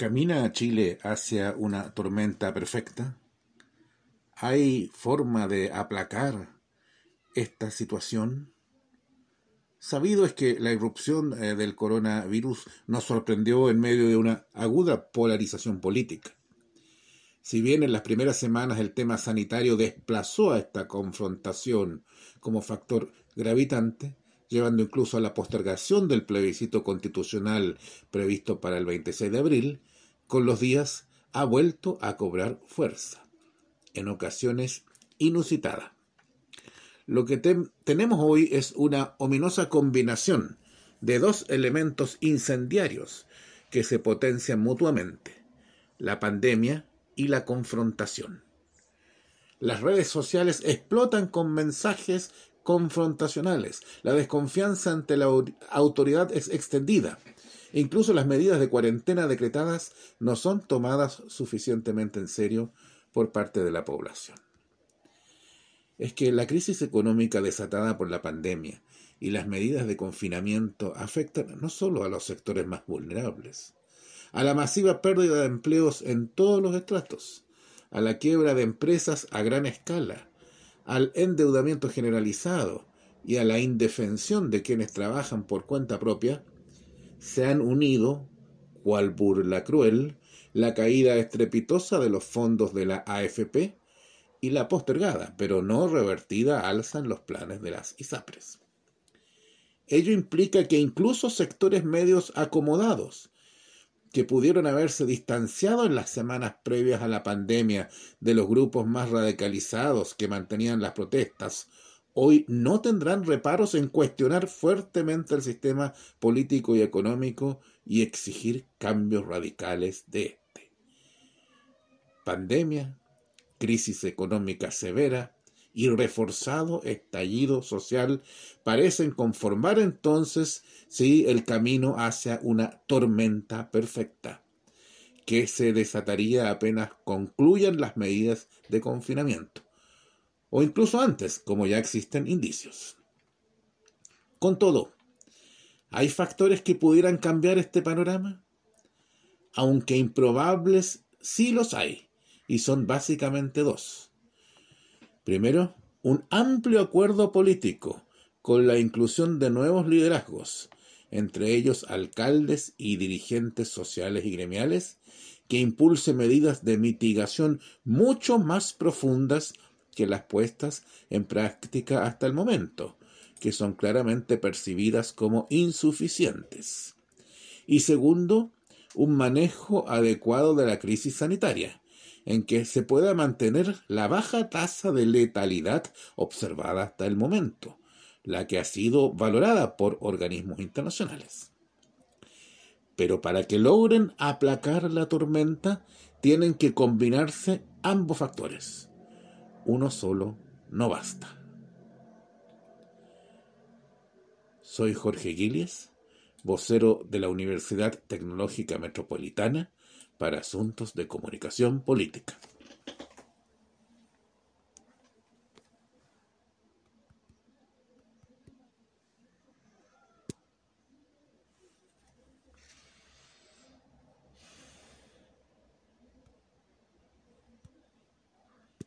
¿Camina Chile hacia una tormenta perfecta? ¿Hay forma de aplacar esta situación? Sabido es que la irrupción del coronavirus nos sorprendió en medio de una aguda polarización política. Si bien en las primeras semanas el tema sanitario desplazó a esta confrontación como factor gravitante, llevando incluso a la postergación del plebiscito constitucional previsto para el 26 de abril, con los días ha vuelto a cobrar fuerza, en ocasiones inusitada. Lo que tenemos hoy es una ominosa combinación de dos elementos incendiarios que se potencian mutuamente: la pandemia y la confrontación. Las redes sociales explotan con mensajes confrontacionales. La desconfianza ante la autoridad es extendida. Incluso las medidas de cuarentena decretadas no son tomadas suficientemente en serio por parte de la población. Es que la crisis económica desatada por la pandemia y las medidas de confinamiento afectan no solo a los sectores más vulnerables, a la masiva pérdida de empleos en todos los estratos, a la quiebra de empresas a gran escala, al endeudamiento generalizado y a la indefensión de quienes trabajan por cuenta propia, se han unido, cual burla cruel, la caída estrepitosa de los fondos de la AFP y la postergada, pero no revertida alza en los planes de las ISAPRES. Ello implica que incluso sectores medios acomodados, que pudieron haberse distanciado en las semanas previas a la pandemia de los grupos más radicalizados que mantenían las protestas, hoy no tendrán reparos en cuestionar fuertemente el sistema político y económico y exigir cambios radicales de este. Pandemia, crisis económica severa y reforzado estallido social parecen conformar entonces el camino hacia una tormenta perfecta, que se desataría apenas concluyan las medidas de confinamiento, o incluso antes, como ya existen indicios. Con todo, ¿hay factores que pudieran cambiar este panorama? Aunque improbables, sí los hay, y son básicamente dos. Primero, un amplio acuerdo político con la inclusión de nuevos liderazgos, entre ellos alcaldes y dirigentes sociales y gremiales, que impulse medidas de mitigación mucho más profundas que las puestas en práctica hasta el momento, que son claramente percibidas como insuficientes. Y segundo, un manejo adecuado de la crisis sanitaria, en que se pueda mantener la baja tasa de letalidad observada hasta el momento, la que ha sido valorada por organismos internacionales. Pero para que logren aplacar la tormenta, tienen que combinarse ambos factores. Uno solo no basta. Soy Jorge Giles, vocero de la Universidad Tecnológica Metropolitana para Asuntos de Comunicación Política.